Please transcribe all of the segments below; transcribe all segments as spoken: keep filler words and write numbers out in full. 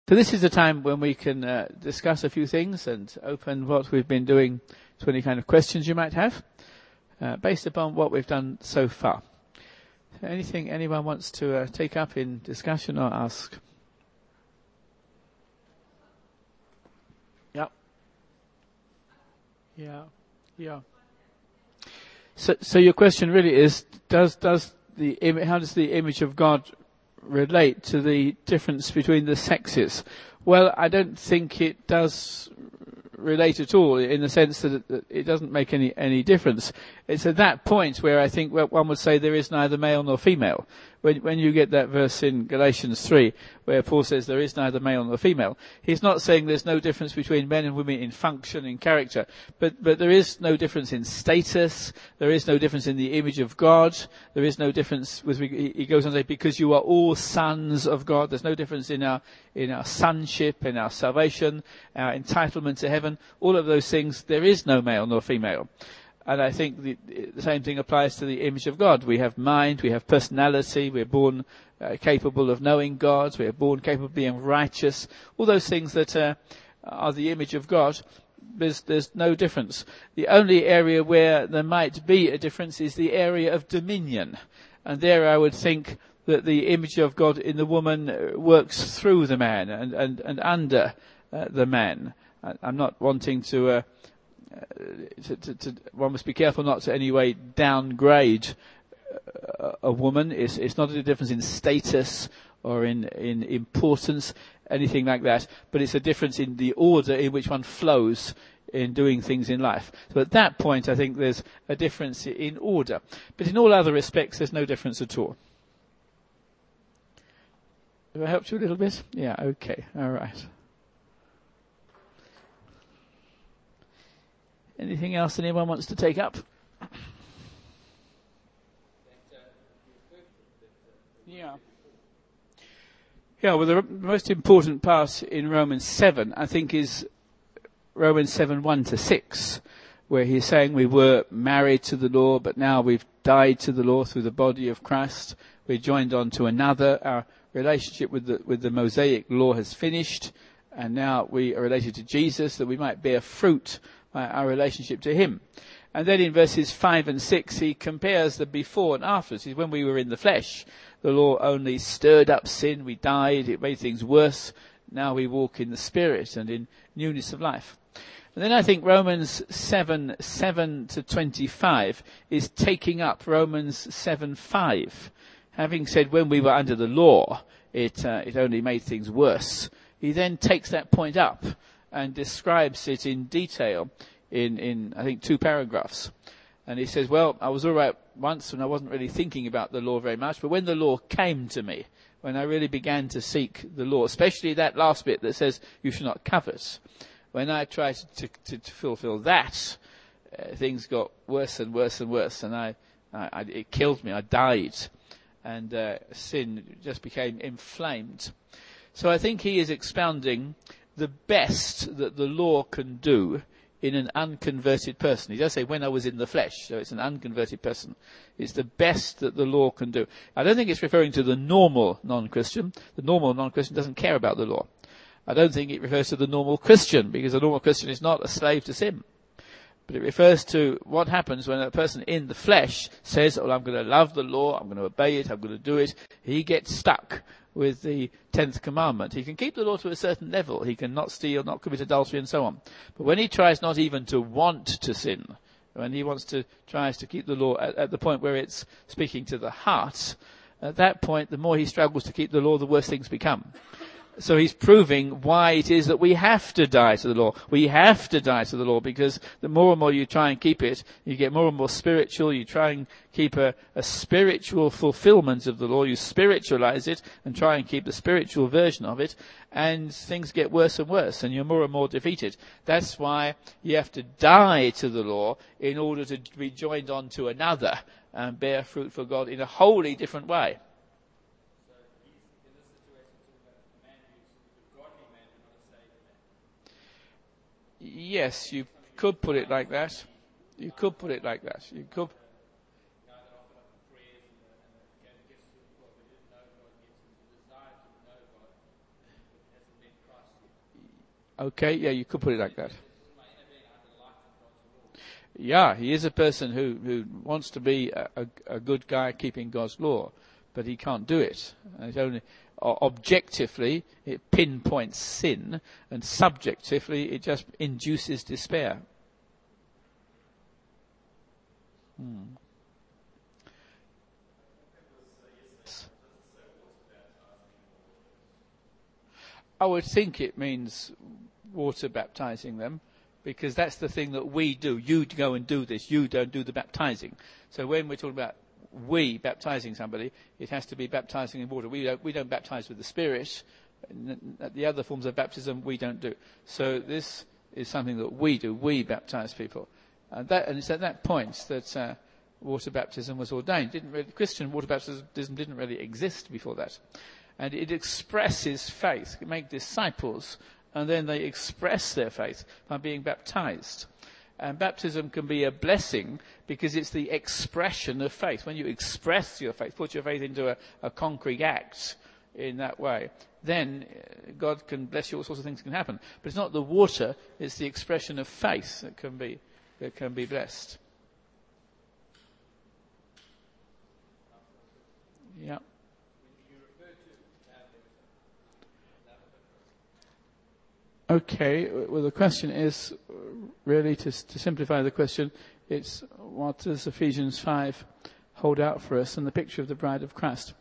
So this is the time when we can uh, discuss a few things and open what we've been doing to any kind of questions you might have, uh, based upon what we've done so far. So anything anyone wants to uh, take up in discussion or ask? Yeah. Yeah. Yeah. So, so your question really is: Does does the im- how does the image of God relate to the difference between the sexes? Well, I don't think it does relate at all, in the sense that it, it doesn't make any any difference. It's at that point where I think one would say there is neither male nor female. When, when you get that verse in Galatians three, where Paul says there is neither male nor female, he's not saying there's no difference between men and women in function, in character, but, but there is no difference in status, there is no difference in the image of God, there is no difference with, he goes on to say, because you are all sons of God, there's no difference in our, in our sonship, in our salvation, our entitlement to heaven, all of those things, there is no male nor female. And I think the, the same thing applies to the image of God. We have mind, we have personality, we're born uh, capable of knowing God, we're born capable of being righteous. All those things that uh, are the image of God, there's, there's no difference. The only area where there might be a difference is the area of dominion. And there I would think that the image of God in the woman works through the man and, and, and under uh, the man. I, I'm not wanting to... Uh, Uh, to, to, to, one must be careful not to any way downgrade uh, a woman. It's, it's not a difference in status or in, in importance, anything like that, but it's a difference in the order in which one flows in doing things in life. So at that point, I think there's a difference in order. But in all other respects, there's no difference at all. Have I helped you a little bit? Yeah, okay, all right. Anything else anyone wants to take up? Yeah. Yeah, well, the most important part in Romans seven, I think, is Romans seven, one to six, where he's saying we were married to the law, but now we've died to the law through the body of Christ. We're joined on to another. Our relationship with the, with the Mosaic law has finished, and now we are related to Jesus, that we might bear fruit by our relationship to him. And then in verses five and six, he compares the before and after. He says, when we were in the flesh, the law only stirred up sin. We died. It made things worse. Now we walk in the Spirit and in newness of life. And then I think Romans seven, seven to twenty-five is taking up Romans seven, five. Having said when we were under the law, it, uh, it only made things worse. He then takes that point up and describes it in detail in, in, I think, two paragraphs. And he says, well, I was all right once when I wasn't really thinking about the law very much, but when the law came to me, when I really began to seek the law, especially that last bit that says you should not covet, when I tried to, to, to fulfill that, uh, things got worse and worse and worse, and I, I, I it killed me. I died, and uh, sin just became inflamed. So I think he is expounding the best that the law can do in an unconverted person. He does say, when I was in the flesh, so it's an unconverted person. It's the best that the law can do. I don't think it's referring to the normal non-Christian. The normal non-Christian doesn't care about the law. I don't think it refers to the normal Christian, because the normal Christian is not a slave to sin. But it refers to what happens when a person in the flesh says, oh, I'm going to love the law, I'm going to obey it, I'm going to do it. He gets stuck with the tenth commandment. He can keep the law to a certain level. He can not steal, not commit adultery, and so on. But when he tries not even to want to sin, when he wants to, tries to keep the law at, at the point where it's speaking to the heart, at that point, the more he struggles to keep the law, the worse things become. So he's proving why it is that we have to die to the law. We have to die to the law because the more and more you try and keep it, you get more and more spiritual. You try and keep a, a spiritual fulfillment of the law. You spiritualize it and try and keep the spiritual version of it. And things get worse and worse and you're more and more defeated. That's why you have to die to the law in order to be joined on to another and bear fruit for God in a wholly different way. Yes, you could put it like that. You could put it like that. You could. Okay, yeah, you could put it like that. Yeah, he is a person who, who wants to be a, a, a good guy keeping God's law, but he can't do it. And it only objectively it pinpoints sin, and subjectively it just induces despair. Hmm. I would think it means water baptizing them, because that's the thing that we do. You go and do this. You don't do the baptizing. So when we're talking about we baptizing somebody, it has to be baptizing in water. We don't, we don't baptize with the Spirit. The other forms of baptism we don't do. So this is something that we do. We baptize people. And, that, and it's at that point that uh, water baptism was ordained. Didn't really, Christian water baptism didn't really exist before that. And it expresses faith. You make disciples, and then they express their faith by being baptized. And baptism can be a blessing because it's the expression of faith. When you express your faith, put your faith into a, a concrete act in that way, then God can bless you. All sorts of things can happen. But it's not the water, it's the expression of faith that can be, that can be blessed. Yeah. Okay, well the question is, really to, to simplify the question, it's what does Ephesians five hold out for us in the picture of the bride of Christ?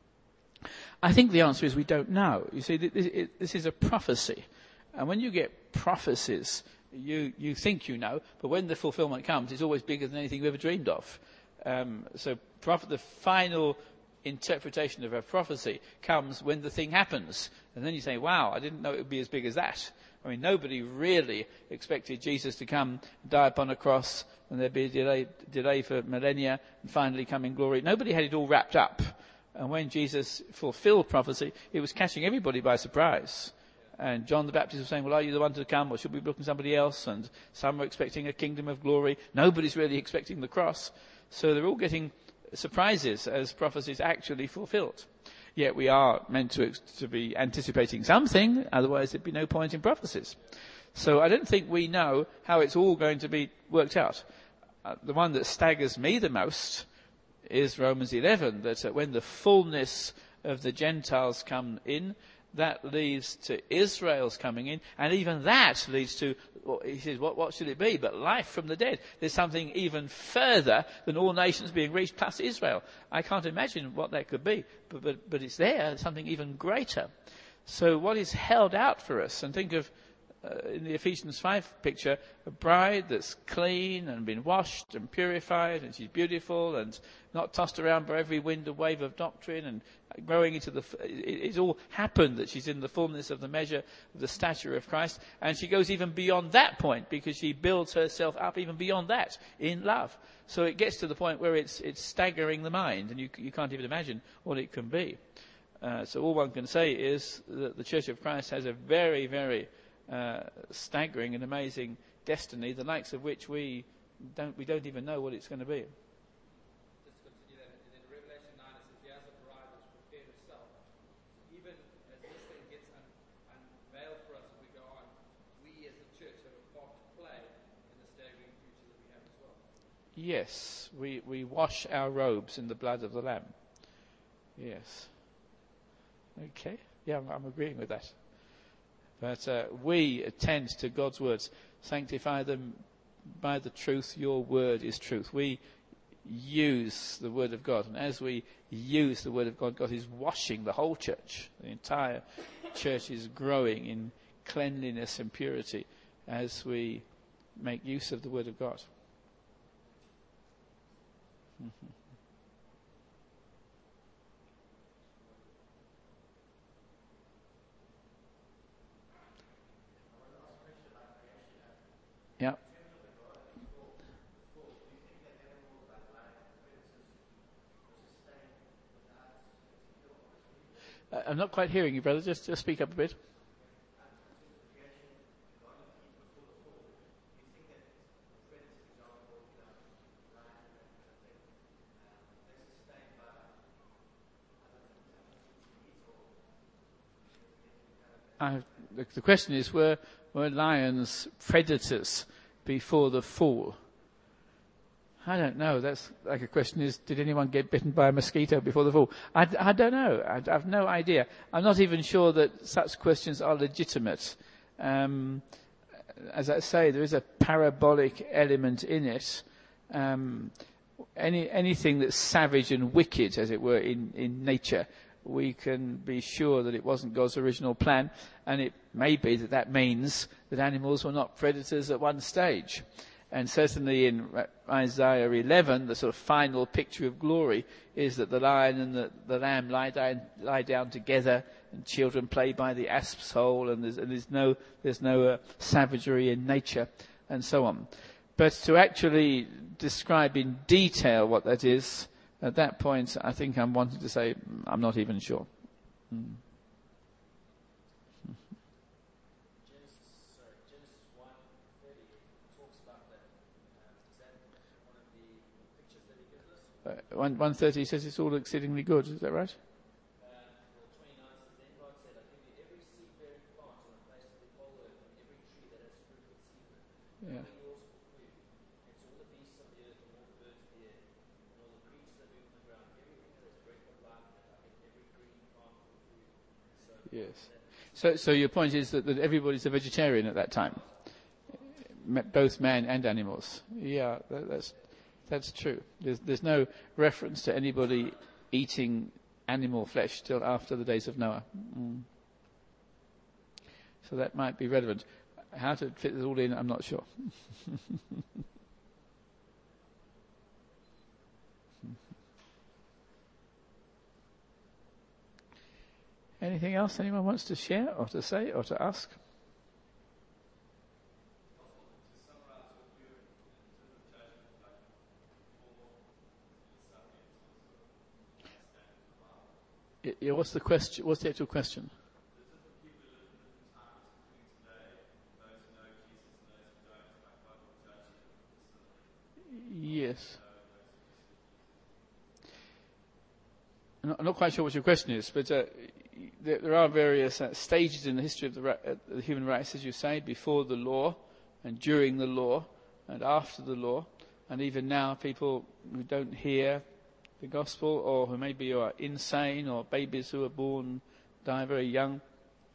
I think the answer is we don't know. You see, this is a prophecy. And when you get prophecies, you, you think you know, but when the fulfillment comes, it's always bigger than anything you ever dreamed of. Um, so prophet, the final interpretation of a prophecy comes when the thing happens. And then you say, wow, I didn't know it would be as big as that. I mean, nobody really expected Jesus to come, die upon a cross, and there'd be a delay, delay for millennia, and finally come in glory. Nobody had it all wrapped up. And when Jesus fulfilled prophecy, it was catching everybody by surprise. And John the Baptist was saying, well, are you the one to come, or should we be looking at somebody else? And some were expecting a kingdom of glory. Nobody's really expecting the cross. So they're all getting surprises as prophecies actually fulfilled. Yet we are meant to, to be anticipating something, otherwise there'd be no point in prophecies. So I don't think we know how it's all going to be worked out. Uh, the one that staggers me the most is Romans eleven, that uh, when the fullness of the Gentiles come in, that leads to Israel's coming in, and even that leads to, well, he says, what, what should it be but life from the dead? There's something even further than all nations being reached plus Israel. I can't imagine what that could be, but, but, but it's there, something even greater. So what is held out for us, and think of, uh, in the Ephesians five picture, a bride that's clean and been washed and purified, and she's beautiful and not tossed around by every wind and wave of doctrine, and growing into the, it's all happened that she's in the fullness of the measure of the stature of Christ, and she goes even beyond that point because she builds herself up even beyond that in love. So it gets to the point where it's it's staggering the mind, and you you can't even imagine what it can be. Uh, so all one can say is that the Church of Christ has a very, very uh, staggering and amazing destiny, the likes of which we don't we don't even know what it's going to be. Yes, we, we wash our robes in the blood of the Lamb. Yes. Okay. Yeah, I'm, I'm agreeing with that. But uh, we attend to God's words. Sanctify them by the truth. Your word is truth. We use the word of God. And as we use the word of God, God is washing the whole church. The entire church is growing in cleanliness and purity as we make use of the word of God. Mm-hmm. Yeah. Uh, I'm not quite hearing you, brother. Just, just speak up a bit. I've the, the question is, were, were lions predators before the fall? I don't know. That's like a question is, did anyone get bitten by a mosquito before the fall? I, I don't know. I, I have no idea. I'm not even sure that such questions are legitimate. Um, as I say, there is a parabolic element in it. Um, any anything that's savage and wicked, as it were, in, in nature, we can be sure that it wasn't God's original plan, and it may be that that means that animals were not predators at one stage. And certainly in Isaiah eleven, the sort of final picture of glory is that the lion and the, the lamb lie down, lie down together, and children play by the asp's hole, and there's, and there's no, there's no uh, savagery in nature, and so on. But to actually describe in detail what that is, at that point, I think I'm wanting to say, I'm not even sure. Mm. Uh, one, one thirty says it's all exceedingly good. Is that right? Yeah. Yes. So, so your point is that, that everybody's a vegetarian at that time, both man and animals. Yeah, that, that's that's true. There's there's no reference to anybody eating animal flesh till after the days of Noah. Mm. So that might be relevant. How to fit this all in, I'm not sure. Anything else anyone wants to share or to say or to ask? Yeah, what's the question? What's the actual question? Yes. I'm not quite sure what your question is, but uh, there, there are various uh, stages in the history of the, ra- uh, the human rights, as you say, before the law and during the law and after the law, and even now people who don't hear the gospel or who maybe are insane or babies who are born, die very young.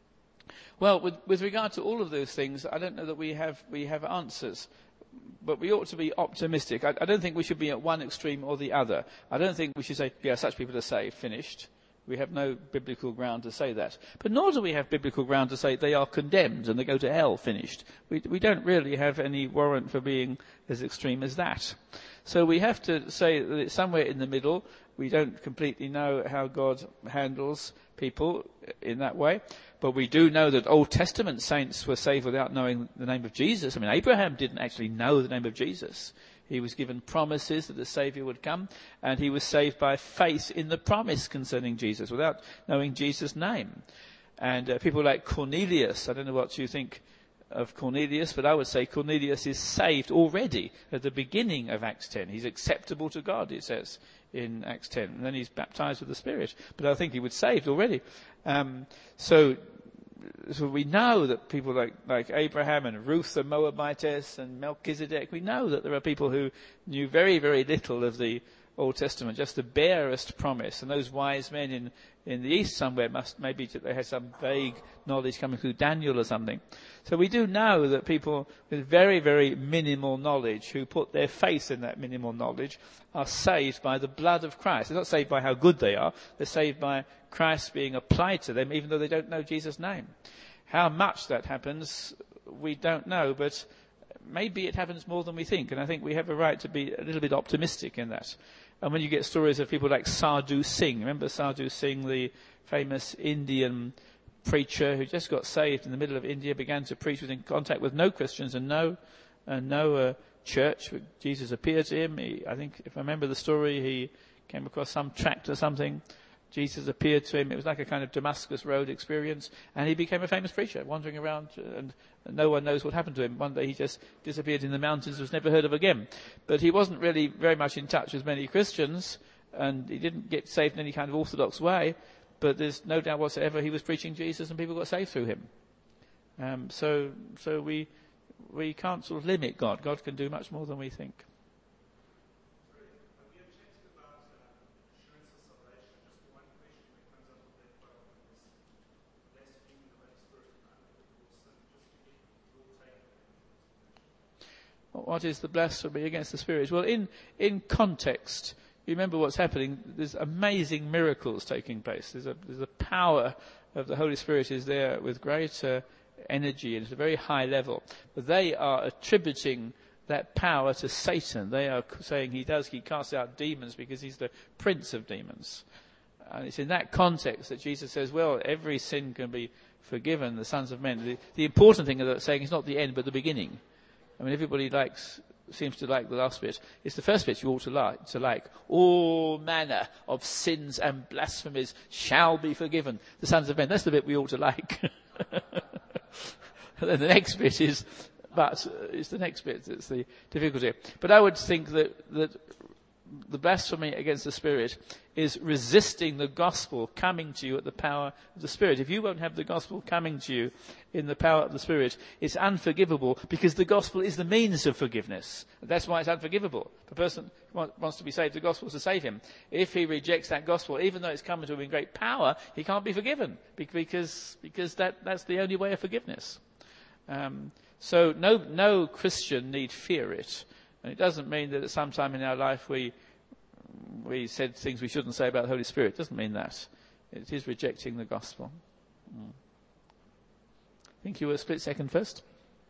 Well, with, with regard to all of those things, I don't know that we have we have answers. But we ought to be optimistic. I, I don't think we should be at one extreme or the other. I don't think we should say, yeah, such people are saved, finished. We have no biblical ground to say that. But nor do we have biblical ground to say they are condemned and they go to hell, finished. We, we don't really have any warrant for being as extreme as that. So we have to say that it's somewhere in the middle. We don't completely know how God handles people in that way. But we do know that Old Testament saints were saved without knowing the name of Jesus. I mean, Abraham didn't actually know the name of Jesus. He was given promises that the Saviour would come, and he was saved by faith in the promise concerning Jesus without knowing Jesus' name. And uh, people like Cornelius, I don't know what you think of Cornelius, but I would say Cornelius is saved already at the beginning of Acts ten. He's acceptable to God, it says in Acts ten, and then he's baptized with the Spirit. But I think he was saved already. Um, so, so we know that people like, like Abraham and Ruth the Moabitess and Melchizedek, we know that there are people who knew very, very little of the Old Testament, just the barest promise. And those wise men in, in the East somewhere must, maybe they had some vague knowledge coming through Daniel or something. So we do know that people with very, very minimal knowledge who put their faith in that minimal knowledge are saved by the blood of Christ. They're not saved by how good they are. They're saved by Christ being applied to them even though they don't know Jesus' name. How much that happens, we don't know, but maybe it happens more than we think. And I think we have a right to be a little bit optimistic in that. And when you get stories of people like Sadhu Singh, remember Sadhu Singh, the famous Indian preacher who just got saved in the middle of India, began to preach with in contact with no Christians and no, and no uh, church. Jesus appeared to him. He, I think, if I remember the story, he came across some tract or something. Jesus appeared to him. It was like a kind of Damascus Road experience, and he became a famous preacher, wandering around, and no one knows what happened to him. One day he just disappeared in the mountains, was never heard of again. But he wasn't really very much in touch with many Christians, and he didn't get saved in any kind of orthodox way, but there's no doubt whatsoever he was preaching Jesus and people got saved through him. Um, so, so we we can't sort of limit God. God can do much more than we think. What is the blasphemy against the Spirit? Well, in, in context, you remember what's happening. There's amazing miracles taking place. There's a, there's a power of the Holy Spirit is there with great uh, energy and at a very high level. But they are attributing that power to Satan. They are saying he does, he casts out demons because he's the prince of demons. And it's in that context that Jesus says, well, every sin can be forgiven, the sons of men. The, the important thing of saying is not the end, but the beginning. I mean, everybody likes, seems to like the last bit. It's the first bit you ought to like, to like. All manner of sins and blasphemies shall be forgiven, the sons of men. That's the bit we ought to like. And then the next bit is, but, uh, it's the next bit that's the difficulty. But I would think that, that the blasphemy against the Spirit is resisting the gospel coming to you at the power of the Spirit. If you won't have the gospel coming to you in the power of the Spirit, it's unforgivable because the gospel is the means of forgiveness. That's why it's unforgivable. The person who wants to be saved, the gospel is to save him. If he rejects that gospel, even though it's coming to him in great power, he can't be forgiven because, because that, that's the only way of forgiveness. Um, so no, no Christian need fear it. And it doesn't mean that at some time in our life we we said things we shouldn't say about the Holy Spirit. It doesn't mean that. It is rejecting the gospel. Mm. I think you were a split second first.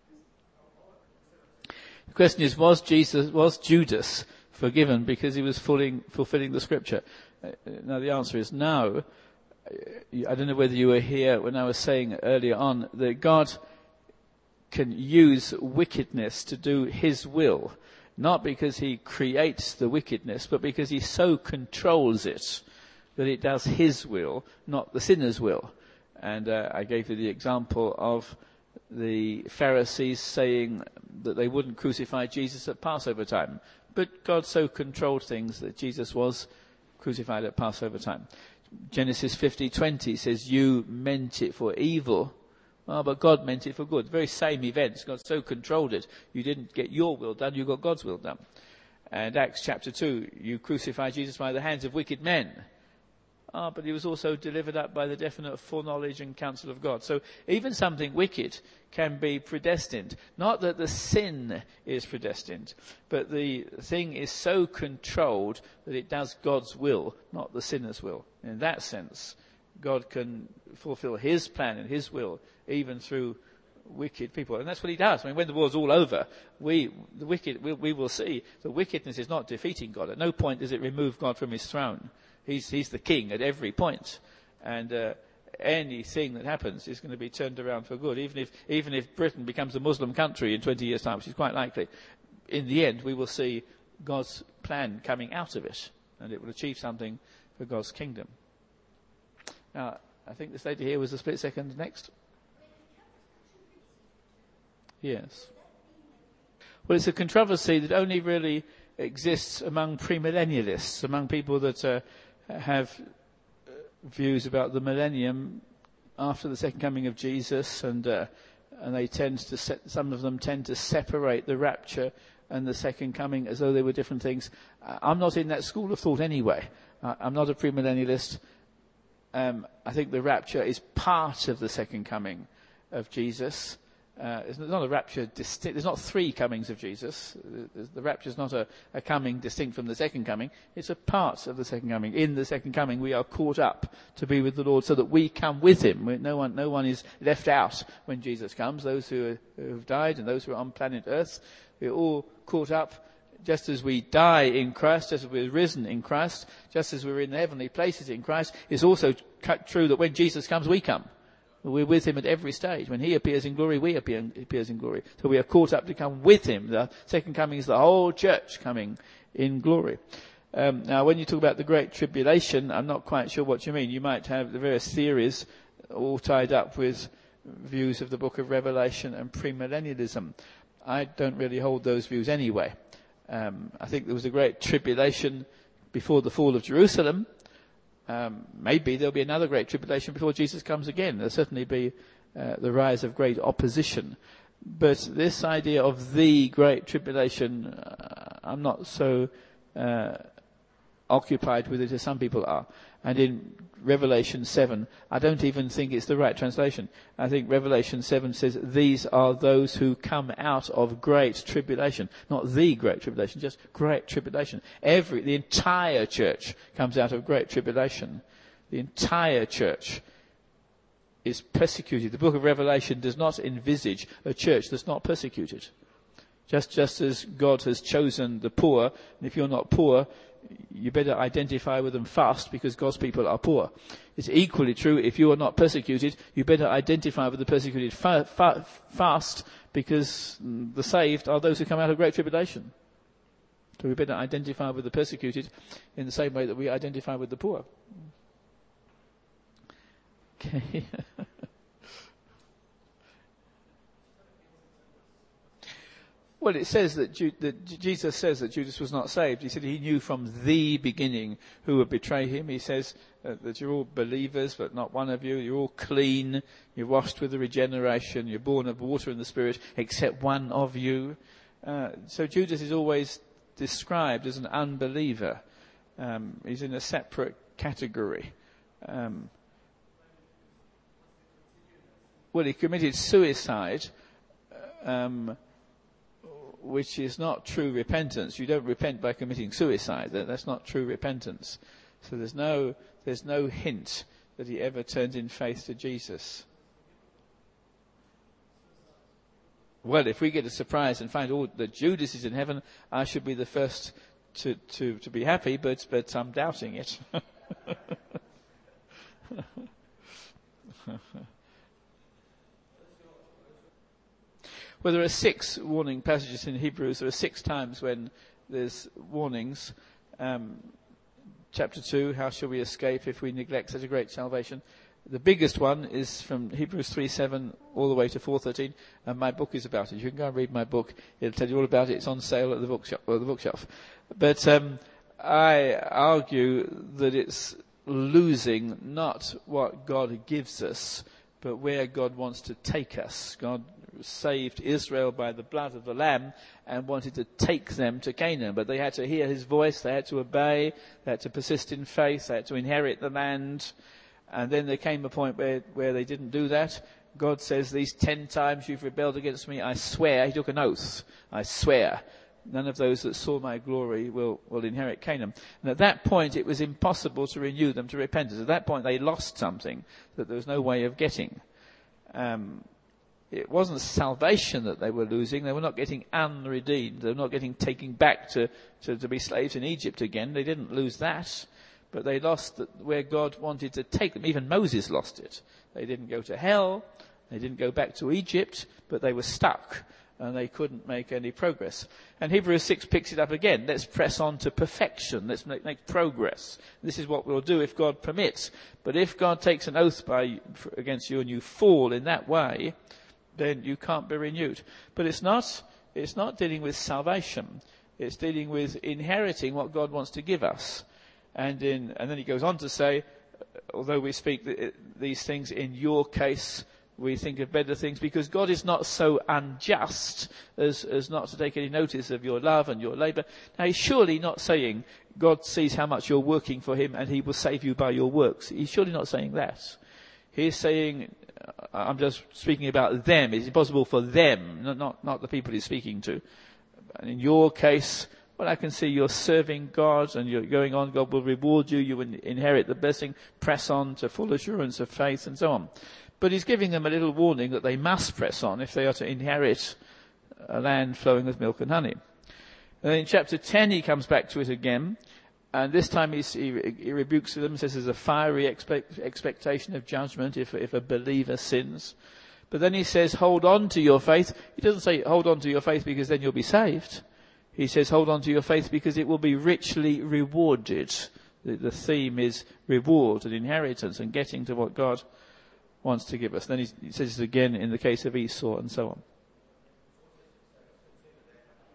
The question is, was Jesus, was Judas forgiven because he was fulfilling, fulfilling the scripture? Uh, now the answer is no. I don't know whether you were here when I was saying earlier on that God can use wickedness to do his will. Not because he creates the wickedness, but because he so controls it that it does his will, not the sinner's will. And uh, I gave you the example of the Pharisees saying that they wouldn't crucify Jesus at Passover time. But God so controlled things that Jesus was crucified at Passover time. Genesis fifty twenty says, you meant it for evil. Oh, but God meant it for good. The very same events. God so controlled it. You didn't get your will done, you got God's will done. And Acts chapter two, you crucified Jesus by the hands of wicked men. Ah, but he was also delivered up by the definite foreknowledge and counsel of God. So even something wicked can be predestined. Not that the sin is predestined, but the thing is so controlled that it does God's will, not the sinner's will. In that sense, God can fulfill his plan and his will even through wicked people. And that's what he does. I mean, when the war's all over, we, the wicked, we, we will see the wickedness is not defeating God. At no point does it remove God from his throne. He's, he's the king at every point. And, uh, anything that happens is going to be turned around for good. Even if, even if Britain becomes a Muslim country in twenty years' time, which is quite likely, in the end we will see God's plan coming out of it. And it will achieve something for God's kingdom. Now, I think this lady here was a split second next. Yes. Well, it's a controversy that only really exists among premillennialists, among people that uh, have views about the millennium after the second coming of Jesus, and uh, and they tend to set, some of them tend to separate the rapture and the second coming as though they were different things. I'm not in that school of thought anyway. I'm not a premillennialist. Um, I think the rapture is part of the second coming of Jesus. Uh, it's not a rapture distinct. There's not three comings of Jesus. The rapture is not a, a coming distinct from the second coming. It's a part of the second coming. In the second coming, we are caught up to be with the Lord, so that we come with Him. No one, no one is left out when Jesus comes. Those who, are, who have died and those who are on planet Earth, we're all caught up. Just as we die in Christ, just as we're risen in Christ, just as we're in the heavenly places in Christ, it's also true that when Jesus comes, we come. We're with him at every stage. When he appears in glory, we appear, appears in glory. So we are caught up to come with him. The second coming is the whole church coming in glory. Um, now, when you talk about the Great Tribulation, I'm not quite sure what you mean. You might have the various theories all tied up with views of the book of Revelation and premillennialism. I don't really hold those views anyway. Um, I think there was a Great Tribulation before the fall of Jerusalem. Um, maybe there'll be another great tribulation before Jesus comes again. There'll certainly be uh, the rise of great opposition. But this idea of the great tribulation, uh, I'm not so uh, occupied with it as some people are. And in Revelation seven, I don't even think it's the right translation. I think Revelation seven says, these are those who come out of great tribulation. Not the great tribulation, just great tribulation. Every, the entire church comes out of great tribulation. The entire church is persecuted. The book of Revelation does not envisage a church that's not persecuted. Just, just as God has chosen the poor, and if you're not poor, you better identify with them fast because God's people are poor. It's equally true if you are not persecuted, you better identify with the persecuted fa- fa- fast because the saved are those who come out of great tribulation. So we better identify with the persecuted in the same way that we identify with the poor. Okay. Well, it says that, Ju- that Jesus says that Judas was not saved. He said he knew from the beginning who would betray him. He says uh, that you're all believers, but not one of you. You're all clean. You're washed with the regeneration. You're born of water and the Spirit, except one of you. Uh, so Judas is always described as an unbeliever. Um, he's in a separate category. Um, well, he committed suicide. Um, which is not true repentance. You don't repent by committing suicide. That, that's not true repentance. So there's no, there's no hint that he ever turned in faith to Jesus. Well, if we get a surprise and find oh, that Judas is in heaven, I should be the first to, to, to be happy, but, but I'm doubting it. Well, there are six warning passages in Hebrews. There are six times when there's warnings. Um, chapter two, how shall we escape if we neglect such a great salvation? The biggest one is from Hebrews three seven all the way to four thirteen, and my book is about it. You can go and read my book. It'll tell you all about it. It's on sale at the bookshop. Or the bookshelf. But um, I argue that it's losing not what God gives us, but where God wants to take us. God saved Israel by the blood of the Lamb and wanted to take them to Canaan. But they had to hear his voice, they had to obey, they had to persist in faith, they had to inherit the land. And then there came a point where, where they didn't do that. God says, these ten times you've rebelled against me, I swear, he took an oath, I swear, none of those that saw my glory will, will inherit Canaan. And at that point it was impossible to renew them to repentance. At that point they lost something that there was no way of getting. Um, It wasn't salvation that they were losing. They were not getting unredeemed. They were not getting taken back to, to, to be slaves in Egypt again. They didn't lose that. But they lost the, where God wanted to take them. Even Moses lost it. They didn't go to hell. They didn't go back to Egypt. But they were stuck. And they couldn't make any progress. And Hebrews six picks it up again. Let's press on to perfection. Let's make, make progress. This is what we'll do if God permits. But if God takes an oath by, against you and you fall in that way, then you can't be renewed. But it's not, it's not dealing with salvation. It's dealing with inheriting what God wants to give us. And in, and then he goes on to say, although we speak th- these things, in your case, we think of better things, because God is not so unjust as, as not to take any notice of your love and your labour. Now, he's surely not saying God sees how much you're working for him and he will save you by your works. He's surely not saying that. He's saying, I'm just speaking about them. It's impossible for them, not, not, not the people he's speaking to. And in your case, well, I can see you're serving God and you're going on. God will reward you. You will inherit the blessing. Press on to full assurance of faith and so on. But he's giving them a little warning that they must press on if they are to inherit a land flowing with milk and honey. And then in chapter ten, he comes back to it again. And this time he, he rebukes them, says there's a fiery expect, expectation of judgment if, if a believer sins. But then he says, hold on to your faith. He doesn't say, hold on to your faith because then you'll be saved. He says, hold on to your faith because it will be richly rewarded. The, the theme is reward and inheritance and getting to what God wants to give us. Then he, he says it again in the case of Esau and so on.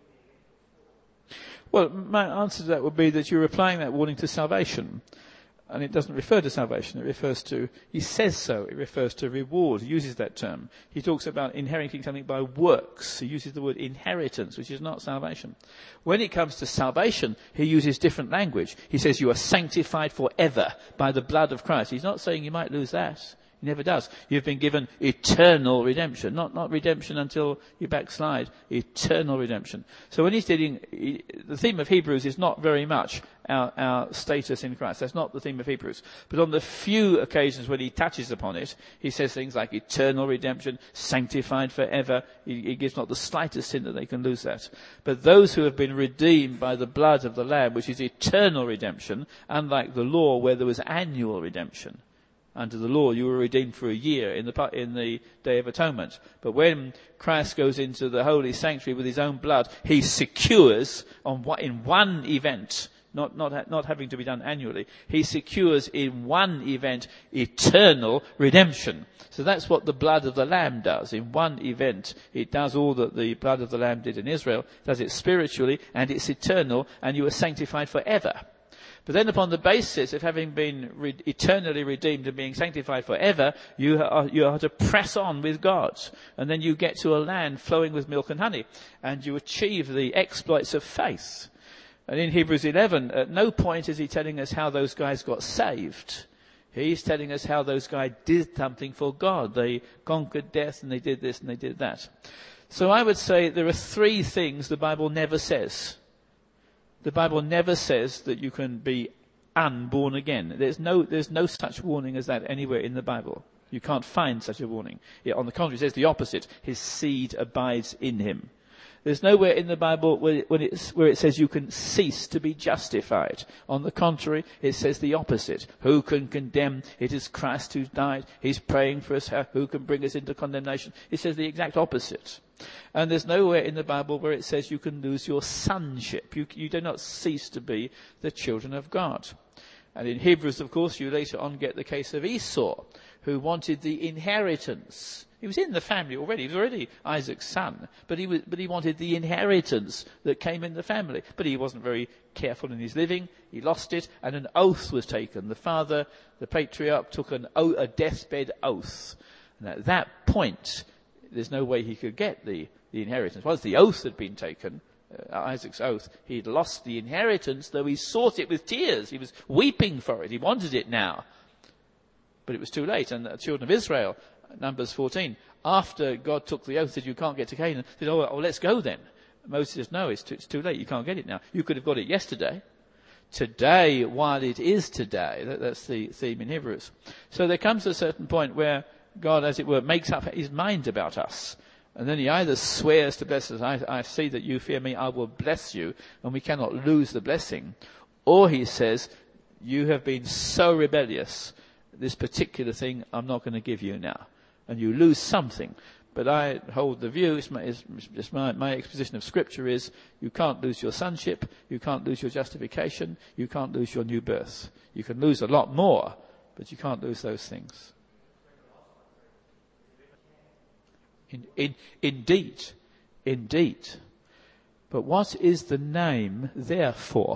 Well, my answer to that would be that you're applying that warning to salvation. And it doesn't refer to salvation. It refers to, he says so. It refers to reward. He uses that term. He talks about inheriting something by works. He uses the word inheritance, which is not salvation. When it comes to salvation, he uses different language. He says you are sanctified forever by the blood of Christ. He's not saying you might lose that. He never does. You've been given eternal redemption. Not, not redemption until you backslide. Eternal redemption. So when he's dealing, he, the theme of Hebrews is not very much our, our status in Christ. That's not the theme of Hebrews. But on the few occasions when he touches upon it, he says things like eternal redemption, sanctified forever. He, he gives not the slightest hint that they can lose that. But those who have been redeemed by the blood of the Lamb, which is eternal redemption, unlike the law where there was annual redemption. Under the law, you were redeemed for a year in the in the Day of Atonement. But when Christ goes into the holy sanctuary with his own blood, he secures on what, in one event, not not not having to be done annually, he secures in one event eternal redemption. So that's what the blood of the Lamb does. In one event, it does all that the blood of the Lamb did in Israel, does it spiritually, and it's eternal, and you are sanctified forever. But then upon the basis of having been re- eternally redeemed and being sanctified forever, you are, you are to press on with God. And then you get to a land flowing with milk and honey. And you achieve the exploits of faith. And in Hebrews eleven, at no point is he telling us how those guys got saved. He's telling us how those guys did something for God. They conquered death and they did this and they did that. So I would say there are three things the Bible never says. The Bible never says that you can be unborn again. There's no, there's no such warning as that anywhere in the Bible. You can't find such a warning. It, on the contrary, it says the opposite. His seed abides in him. There's nowhere in the Bible where, when it's, where it says you can cease to be justified. On the contrary, it says the opposite. Who can condemn? It is Christ who died. He's praying for us. Who can bring us into condemnation? It says the exact opposite. And there's nowhere in the Bible where it says you can lose your sonship. You, you do not cease to be the children of God. And in Hebrews, of course, you later on get the case of Esau, who wanted the inheritance. He was in the family already. He was already Isaac's son. But he was, but he wanted the inheritance that came in the family. But he wasn't very careful in his living. He lost it, and an oath was taken. The father, the patriarch, took an o- a deathbed oath. And at that point, there's no way he could get the, the inheritance. Once the oath had been taken, uh, Isaac's oath, he'd lost the inheritance, though he sought it with tears. He was weeping for it. He wanted it now. But it was too late. And the children of Israel, Numbers fourteen, after God took the oath, said, you can't get to Canaan, said, oh, well, let's go then. Moses says, no, it's too, it's too late. You can't get it now. You could have got it yesterday. Today, while it is today, that, that's the theme in Hebrews. So there comes a certain point where God, as it were, makes up his mind about us. And then he either swears to bless us, I, I see that you fear me, I will bless you, and we cannot lose the blessing. Or he says, you have been so rebellious, this particular thing I'm not going to give you now. And you lose something. But I hold the view, it's my, it's just my, my exposition of Scripture is, you can't lose your sonship, you can't lose your justification, you can't lose your new birth. You can lose a lot more, but you can't lose those things. In, in, indeed, indeed. But what is the name there for?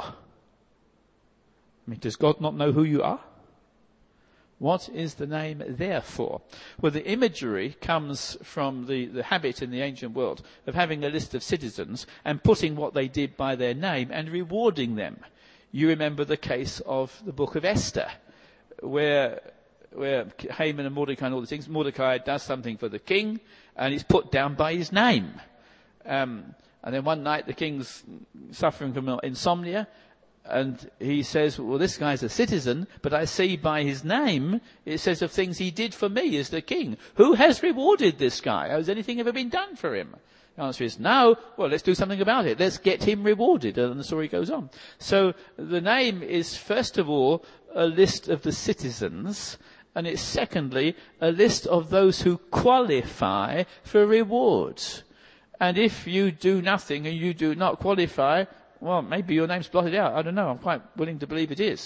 I mean, does God not know who you are? What is the name there for? Well, the imagery comes from the, the habit in the ancient world of having a list of citizens and putting what they did by their name and rewarding them. You remember the case of the book of Esther, where where Haman and Mordecai and all these things, Mordecai does something for the king, and it's put down by his name. Um, and then one night the king's suffering from insomnia, and he says, well, this guy's a citizen, but I see by his name, it says of things he did for me as the king. Who has rewarded this guy? Has anything ever been done for him? The answer is no. Well, let's do something about it. Let's get him rewarded. And the story goes on. So the name is, first of all, a list of the citizens, and it's secondly, a list of those who qualify for rewards. And if you do nothing and you do not qualify, well, maybe your name's blotted out. I don't know. I'm quite willing to believe it is.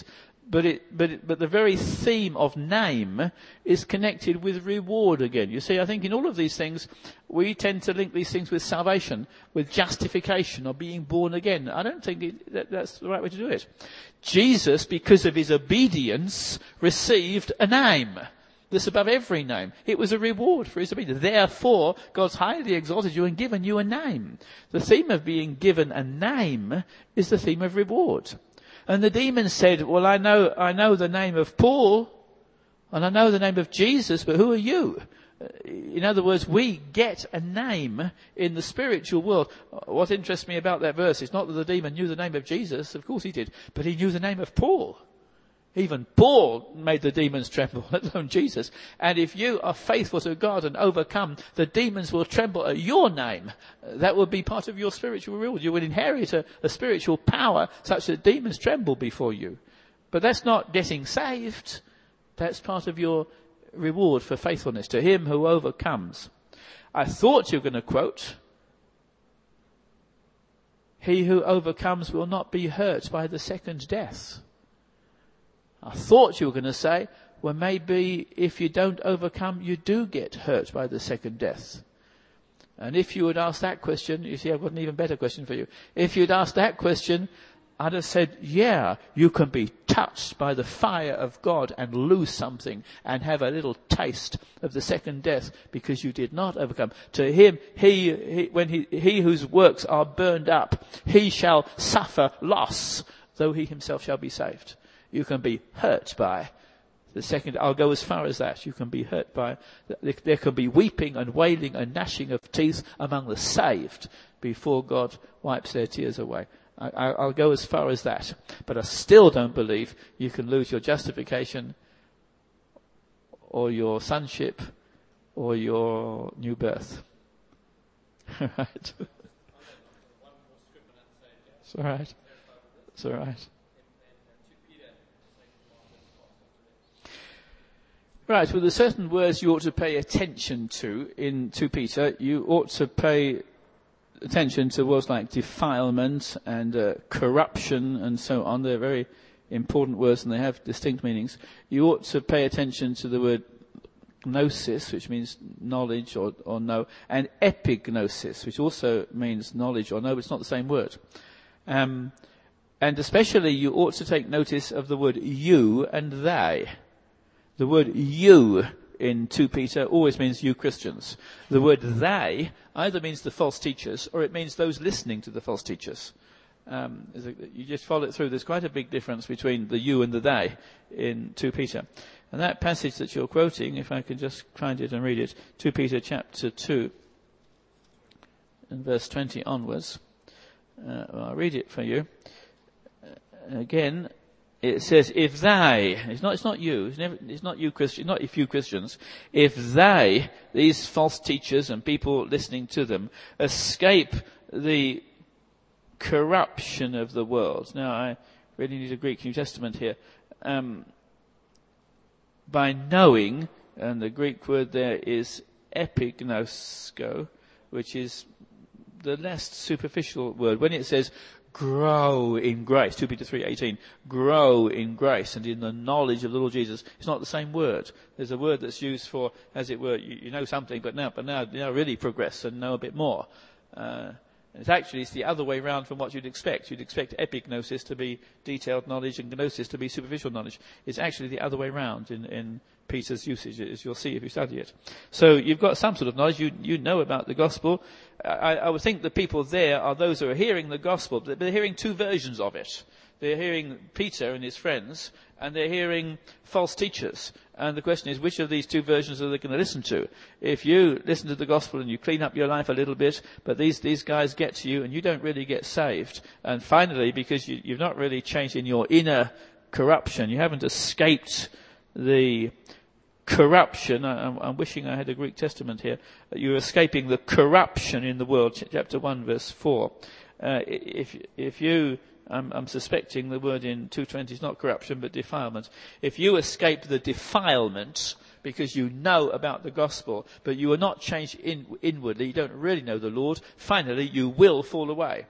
But it, but it, but the very theme of name is connected with reward again. You see, I think in all of these things, we tend to link these things with salvation, with justification or being born again. I don't think it, that, that's the right way to do it. Jesus, because of his obedience, received a name that's above every name. It was a reward for his obedience. Therefore, God's highly exalted you and given you a name. The theme of being given a name is the theme of reward. And the demon said, well, I know, I know the name of Paul, and I know the name of Jesus, but who are you? In other words, we get a name in the spiritual world. What interests me about that verse is not that the demon knew the name of Jesus, of course he did, but he knew the name of Paul. Even Paul made the demons tremble, let alone Jesus. And if you are faithful to God and overcome, the demons will tremble at your name. That will be part of your spiritual reward. You will inherit a, a spiritual power such that demons tremble before you. But that's not getting saved. That's part of your reward for faithfulness to him who overcomes. I thought you were going to quote, he who overcomes will not be hurt by the second death. I thought you were going to say, well, maybe if you don't overcome, you do get hurt by the second death. And if you had asked that question, you see, I've got an even better question for you. If you'd asked that question, I'd have said, yeah, you can be touched by the fire of God and lose something and have a little taste of the second death because you did not overcome. To him, he, he when he, he whose works are burned up, he shall suffer loss, though he himself shall be saved. You can be hurt by the second. I'll go as far as that. You can be hurt by. There can be weeping and wailing and gnashing of teeth among the saved before God wipes their tears away. I, I'll go as far as that. But I still don't believe you can lose your justification or your sonship or your new birth. Right. It's all right. It's all right. Right, well, there's certain words you ought to pay attention to in Second Peter. You ought to pay attention to words like defilement and uh, corruption and so on. They're very important words and they have distinct meanings. You ought to pay attention to the word gnosis, which means knowledge or, or know, and epignosis, which also means knowledge or know, but it's not the same word. Um, and especially you ought to take notice of the word you and they. The word you in Second Peter always means you Christians. The word they either means the false teachers or it means those listening to the false teachers. Um, you just follow it through. There's quite a big difference between the you and the they in Second Peter. And that passage that you're quoting, if I can just find it and read it, Second Peter chapter two and verse twenty onwards. Uh, well, I'll read it for you. Uh, again, it says, if they, it's not, it's not you, it's, never, it's not you Christians, not if you Christians, if they, these false teachers and people listening to them, escape the corruption of the world. Now, I really need a Greek New Testament here. Um, by knowing, and the Greek word there is epignosko, which is the less superficial word. When it says, grow in grace, Second Peter three eighteen, grow in grace and in the knowledge of the Lord Jesus. It's not the same word. There's a word that's used for, as it were, you, you know something, but now, but now, now really progress and know a bit more. Uh, it's actually, it's the other way round from what you'd expect. You'd expect epignosis to be detailed knowledge and gnosis to be superficial knowledge. It's actually the other way round in, in Peter's usage, as you'll see if you study it. So you've got some sort of knowledge. You, you know about the gospel. I, I would think the people there are those who are hearing the gospel, but they're hearing two versions of it. They're hearing Peter and his friends, and they're hearing false teachers. And the question is, which of these two versions are they going to listen to? If you listen to the gospel and you clean up your life a little bit, but these, these guys get to you and you don't really get saved. And finally, because you, you've not really changed in your inner corruption, you haven't escaped the corruption. I'm, I'm wishing I had a Greek Testament here. You're escaping the corruption in the world. Chapter one, verse four. Uh, if if you, I'm, I'm suspecting the word in two twenty is not corruption but defilement. If you escape the defilement because you know about the gospel, but you are not changed in, inwardly, you don't really know the Lord, finally you will fall away.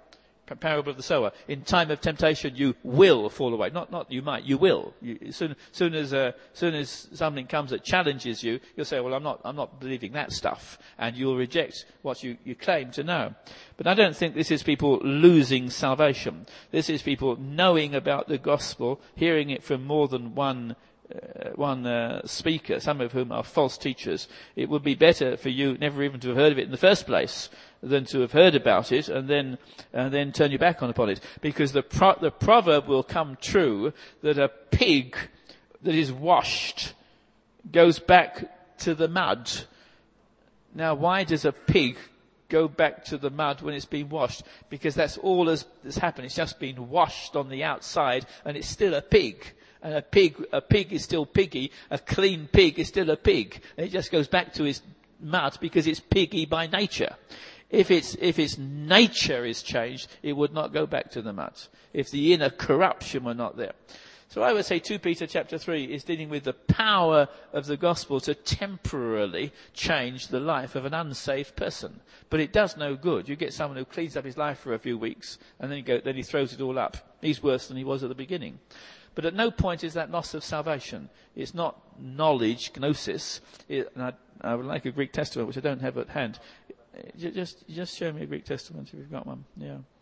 parable of the sower. In time of temptation, you will fall away. Not, not you might, you will. You, soon, soon as, uh, soon as something comes that challenges you, you'll say, well, I'm not, I'm not believing that stuff. And you'll reject what you, you claim to know. But I don't think this is people losing salvation. This is people knowing about the gospel, hearing it from more than one Uh, one uh, speaker, some of whom are false teachers. It would be better for you never even to have heard of it in the first place than to have heard about it and then and then turn your back on upon it. Because the pro- the proverb will come true that a pig that is washed goes back to the mud. Now, why does a pig go back to the mud when it's been washed? Because that's all that's, that's happened. It's just been washed on the outside and it's still a pig. And a pig, a pig is still piggy. A clean pig is still a pig. And it just goes back to its mud because it's piggy by nature. If its, if its nature is changed, it would not go back to the mud. If the inner corruption were not there. So I would say Second Peter chapter three is dealing with the power of the gospel to temporarily change the life of an unsaved person. But it does no good. You get someone who cleans up his life for a few weeks and then he, go, then he throws it all up. He's worse than he was at the beginning. But at no point is that loss of salvation. It's not knowledge, gnosis. It, and I, I would like a Greek Testament, which I don't have at hand. Just, just show me a Greek Testament if you've got one. Yeah.